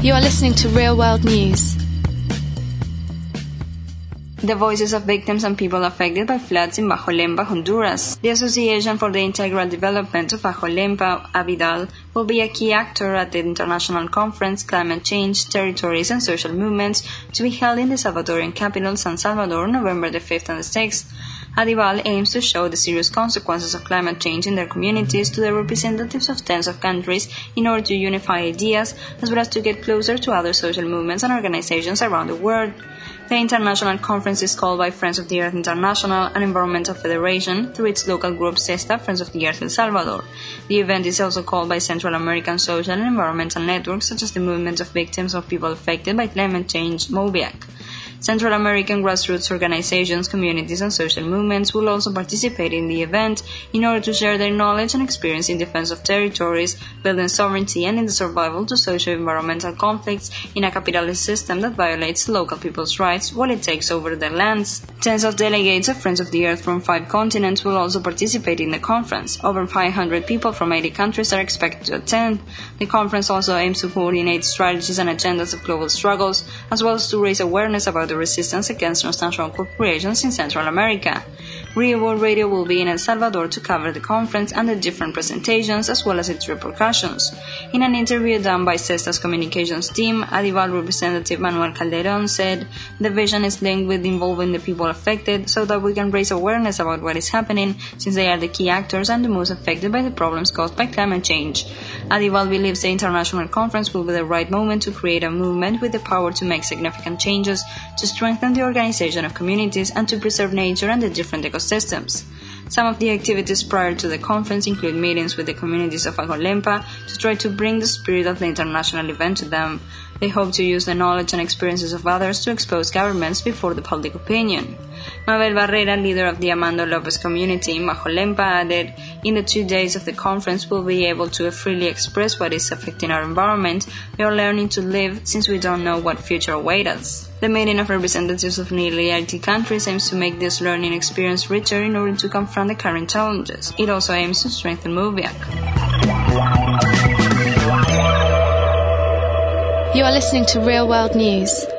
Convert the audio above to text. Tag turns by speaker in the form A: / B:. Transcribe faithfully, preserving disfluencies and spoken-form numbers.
A: You are listening to Real World News.
B: The voices of victims and people affected by floods in Bajo Lempa, Honduras. The Association for the Integral Development of Bajo Lempa, ABIDAL, will be a key actor at the international conference Climate Change, Territories and Social Movements to be held in the Salvadorian capital, San Salvador, November the fifth and the sixth. ADIVAL aims to show the serious consequences of climate change in their communities to the representatives of tens of countries in order to unify ideas, as well as to get closer to other social movements and organizations around the world. The international conference is called by Friends of the Earth International, an environmental federation, through its local group CESTA, Friends of the Earth El Salvador. The event is also called by Central American social and environmental networks such as the Movement of Victims of People Affected by Climate Change, MOVIAC. Central American grassroots organizations, communities, and social movements will also participate in the event in order to share their knowledge and experience in defense of territories, building sovereignty, and in the survival to socio-environmental conflicts in a capitalist system that violates local people's rights while it takes over their lands. Tens of delegates of Friends of the Earth from five continents will also participate in the conference. Over five hundred people from eighty countries are expected to attend. The conference also aims to coordinate strategies and agendas of global struggles, as well as to raise awareness about the resistance against transnational corporations in Central America. Real World Radio will be in El Salvador to cover the conference and the different presentations as well as its repercussions. In an interview done by CESTA's communications team, ADIVAL representative Manuel Calderon said, "The vision is linked with involving the people affected so that we can raise awareness about what is happening, since they are the key actors and the most affected by the problems caused by climate change." ADIVAL believes the international conference will be the right moment to create a movement with the power to make significant changes, to strengthen the organization of communities, and to preserve nature and the different ecosystems. Some of the activities prior to the conference include meetings with the communities of Bajo Lempa to try to bring the spirit of the international event to them. They hope to use the knowledge and experiences of others to expose governments before the public opinion. Mabel Barrera, leader of the Amando Lopez community in Bajo Lempa, added, "In the two days of the conference, we'll be able to freely express what is affecting our environment. We are learning to live since we don't know what future awaits us." The meeting of representatives of nearly eighty countries aims to make this learning experience richer in order to confront the current challenges. It also aims to strengthen MOVIAC.
A: You are listening to Real World News.